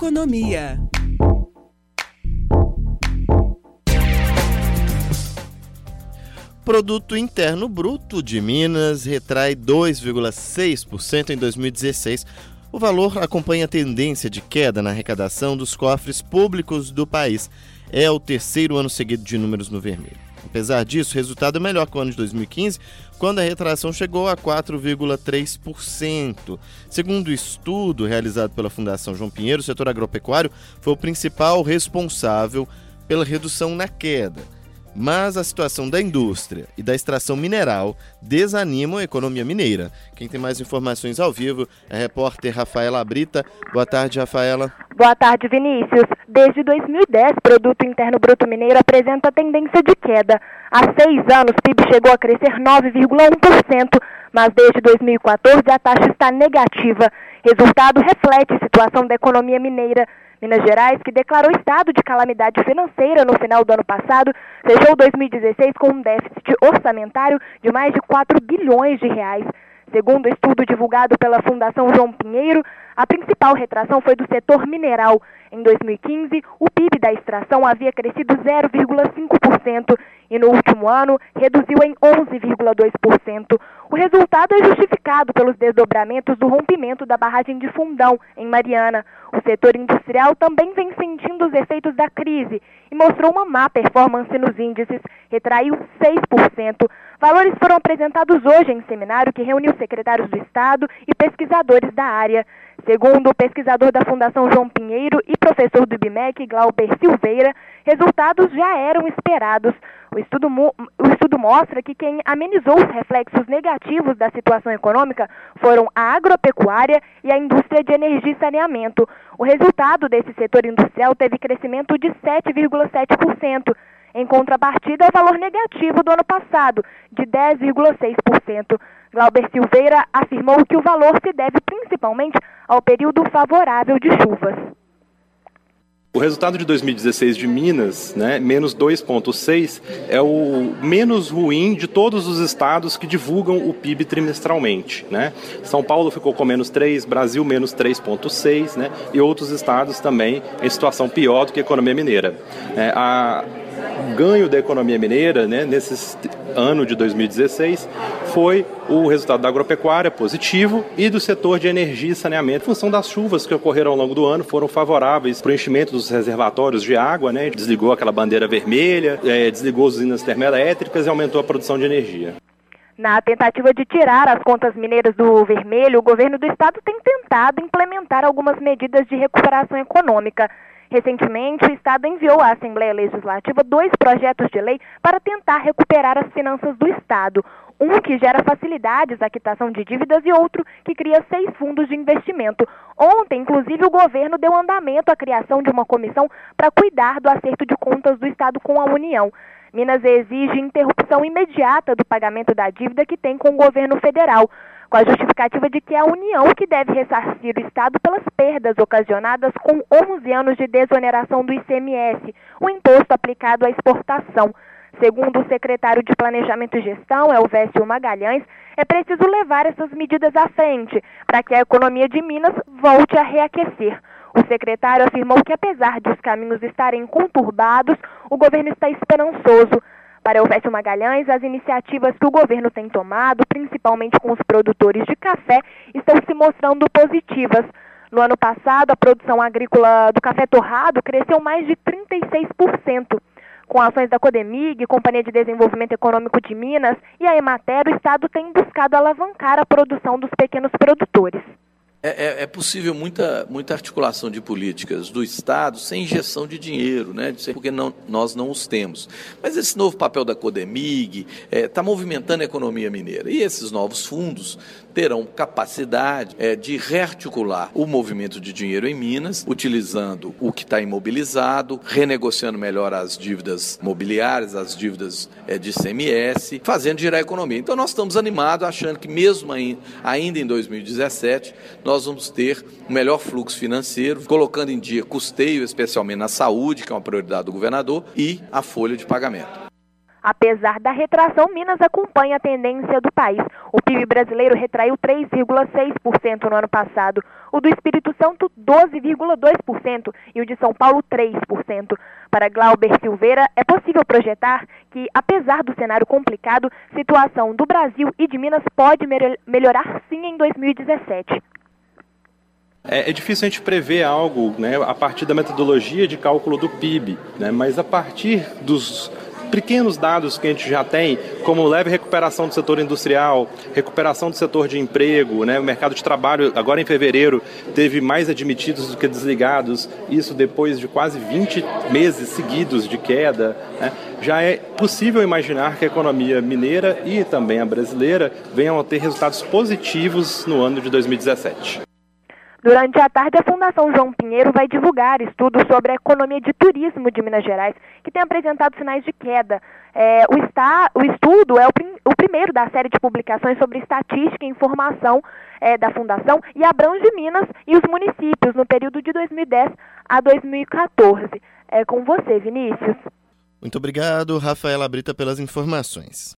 Economia. Produto Interno Bruto de Minas retrai 2,6% em 2016. O valor acompanha a tendência de queda na arrecadação dos cofres públicos do país. É o terceiro ano seguido de números no vermelho. Apesar disso, o resultado é melhor que o ano de 2015, quando a retração chegou a 4,3%. Segundo o estudo realizado pela Fundação João Pinheiro, o setor agropecuário foi o principal responsável pela redução na queda. Mas a situação da indústria e da extração mineral desanimam a economia mineira. Quem tem mais informações ao vivo é a repórter Rafaela Brita. Boa tarde, Rafaela. Boa tarde, Vinícius. Desde 2010, o Produto Interno Bruto Mineiro apresenta tendência de queda. Há 6 anos, o PIB chegou a crescer 9,1%, mas desde 2014 a taxa está negativa. Resultado reflete a situação da economia mineira. Minas Gerais, que declarou estado de calamidade financeira no final do ano passado, fechou 2016 com um déficit orçamentário de mais de 4 bilhões de reais. Segundo o estudo divulgado pela Fundação João Pinheiro, a principal retração foi do setor mineral. Em 2015, o PIB da extração havia crescido 0,5% e no último ano reduziu em 11,2%. O resultado é justificado pelos desdobramentos do rompimento da barragem de Fundão, em Mariana. O setor industrial também vem sentindo os efeitos da crise e mostrou uma má performance nos índices, retraiu 6%. Valores foram apresentados hoje em seminário que reuniu secretários do Estado e pesquisadores da área. Segundo o pesquisador da Fundação João Pinheiro e professor do IBMEC, Glauber Silveira, resultados já eram esperados. O estudo mostra que quem amenizou os reflexos negativos da situação econômica foram a agropecuária e a indústria de energia e saneamento. O resultado desse setor industrial teve crescimento de 7,7%, em contrapartida ao valor negativo do ano passado, de 10,6%. Glauber Silveira afirmou que o valor se deve principalmente ao período favorável de chuvas. O resultado de 2016 de Minas, menos 2,6, é o menos ruim de todos os estados que divulgam o PIB trimestralmente. São Paulo ficou com menos 3, Brasil menos 3,6, e outros estados também em situação pior do que a economia mineira. O ganho da economia mineira, nesse ano de 2016, foi o resultado da agropecuária positivo e do setor de energia e saneamento. Em função das chuvas que ocorreram ao longo do ano, foram favoráveis para o enchimento dos reservatórios de água, desligou aquela bandeira vermelha, desligou as usinas termoelétricas e aumentou a produção de energia. Na tentativa de tirar as contas mineiras do vermelho, o governo do estado tem tentado implementar algumas medidas de recuperação econômica. Recentemente, o Estado enviou à Assembleia Legislativa 2 projetos de lei para tentar recuperar as finanças do Estado. Um que gera facilidades à quitação de dívidas e outro que cria 6 fundos de investimento. Ontem, inclusive, o governo deu andamento à criação de uma comissão para cuidar do acerto de contas do Estado com a União. Minas exige interrupção imediata do pagamento da dívida que tem com o governo federal, com a justificativa de que é a União que deve ressarcir o Estado pelas perdas ocasionadas com 11 anos de desoneração do ICMS, o imposto aplicado à exportação. Segundo o secretário de Planejamento e Gestão, Elvésio Magalhães, é preciso levar essas medidas à frente para que a economia de Minas volte a reaquecer. O secretário afirmou que, apesar de os caminhos estarem conturbados, o governo está esperançoso. Para Elvésio Magalhães, as iniciativas que o governo tem tomado, principalmente com os produtores de café, estão se mostrando positivas. No ano passado, a produção agrícola do café torrado cresceu mais de 36%. Com ações da Codemig, Companhia de Desenvolvimento Econômico de Minas e a Emater, o Estado tem buscado alavancar a produção dos pequenos produtores. É possível muita articulação de políticas do Estado sem injeção de dinheiro, porque nós não os temos. Mas esse novo papel da Codemig está movimentando a economia mineira. E esses novos fundos terão capacidade de rearticular o movimento de dinheiro em Minas, utilizando o que está imobilizado, renegociando melhor as dívidas mobiliárias, as dívidas de ICMS, fazendo girar a economia. Então nós estamos animados, achando que mesmo ainda em 2017, nós vamos ter um melhor fluxo financeiro, colocando em dia custeio, especialmente na saúde, que é uma prioridade do governador, e a folha de pagamento. Apesar da retração, Minas acompanha a tendência do país. O PIB brasileiro retraiu 3,6% no ano passado, o do Espírito Santo 12,2% e o de São Paulo 3%. Para Glauber Silveira, é possível projetar que, apesar do cenário complicado, a situação do Brasil e de Minas pode melhorar sim em 2017. É difícil a gente prever algo, né, a partir da metodologia de cálculo do PIB, né, mas a partir dos pequenos dados que a gente já tem, como leve recuperação do setor industrial, recuperação do setor de emprego, né, o mercado de trabalho, agora em fevereiro, teve mais admitidos do que desligados, isso depois de quase 20 meses seguidos de queda, né, já é possível imaginar que a economia mineira e também a brasileira venham a ter resultados positivos no ano de 2017. Durante a tarde, a Fundação João Pinheiro vai divulgar estudos sobre a economia de turismo de Minas Gerais, que tem apresentado sinais de queda. O estudo é o primeiro da série de publicações sobre estatística e informação da Fundação e abrange Minas e os municípios no período de 2010 a 2014. É com você, Vinícius. Muito obrigado, Rafaela Brita, pelas informações.